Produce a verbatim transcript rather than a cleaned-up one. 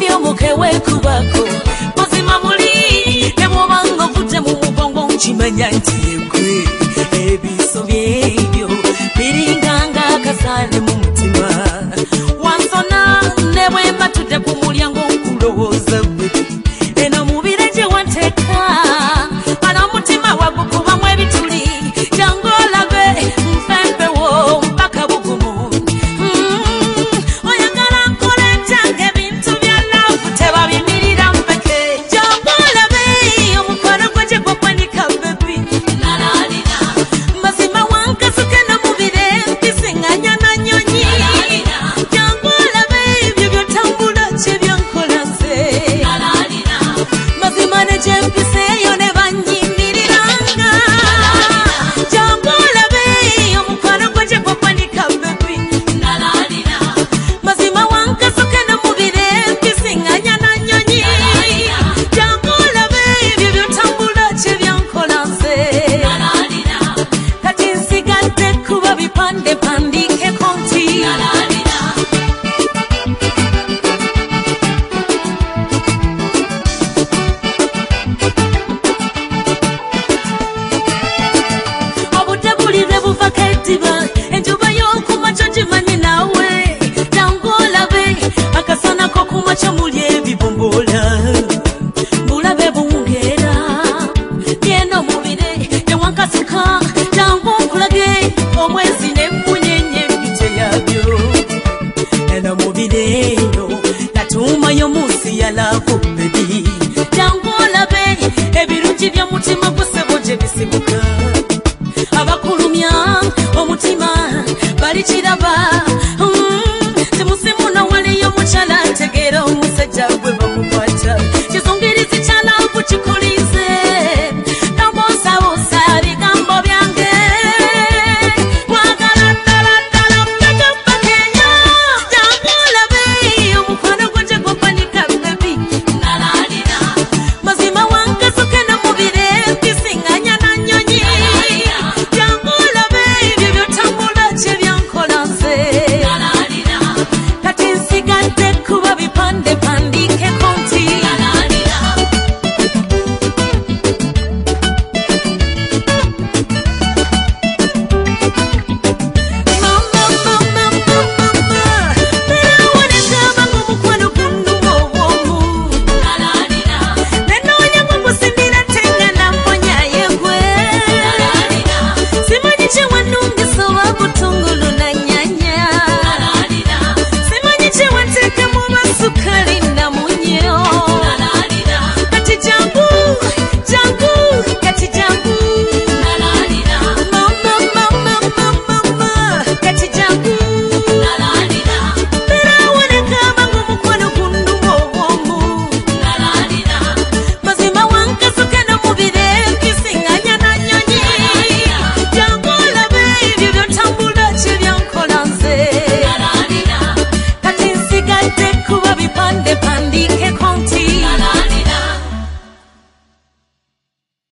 yo mukewe kubako mazima muli nemubanga vute mu mugongo nchimanya nti yegwe ebiso byebyo biringanga kasale mu mutima wansona nebwe mbatudde ku mulyango nkulowooza gwe eno mubire gye wanteka ana mutima wagukubamu ebituli jangu olabe mpempewo mpaka bugumu oyagala nkole ntange ebintu bya laavu tebabimirira mpeke jangu olabe omukono gwe gye gwakwanika bebi mazima wankasuke no mubire mpisinganya na nyonyi jangu olabe ebyo byotambula kye byankola nze mazima ne gye mpiseeyo ne banyimiriranga jangu olabe omukono gwe gye gwakwanika bebi mazima wankasuke no mubire mpisinganya na nyonyi jangu olabe ebyo byotambula kye byankola nze kati nsigadde kuba bipande pandikeko nti obudde bulire buvako eddiba enjuba y'okumakyo gimanyi naawe jangu olabe akasana k'okumakyo muli ebibomboola bulabe buwungeera byeno mubire newankasuka jangu nkulage omwezi n'emmunyenye embite yabyo eno mubire eyo natuumayo munsi ya laavu bebi jangu olabe ebirungi by'omutima gusebo gye bisibuka abakulumya omutima balikiraba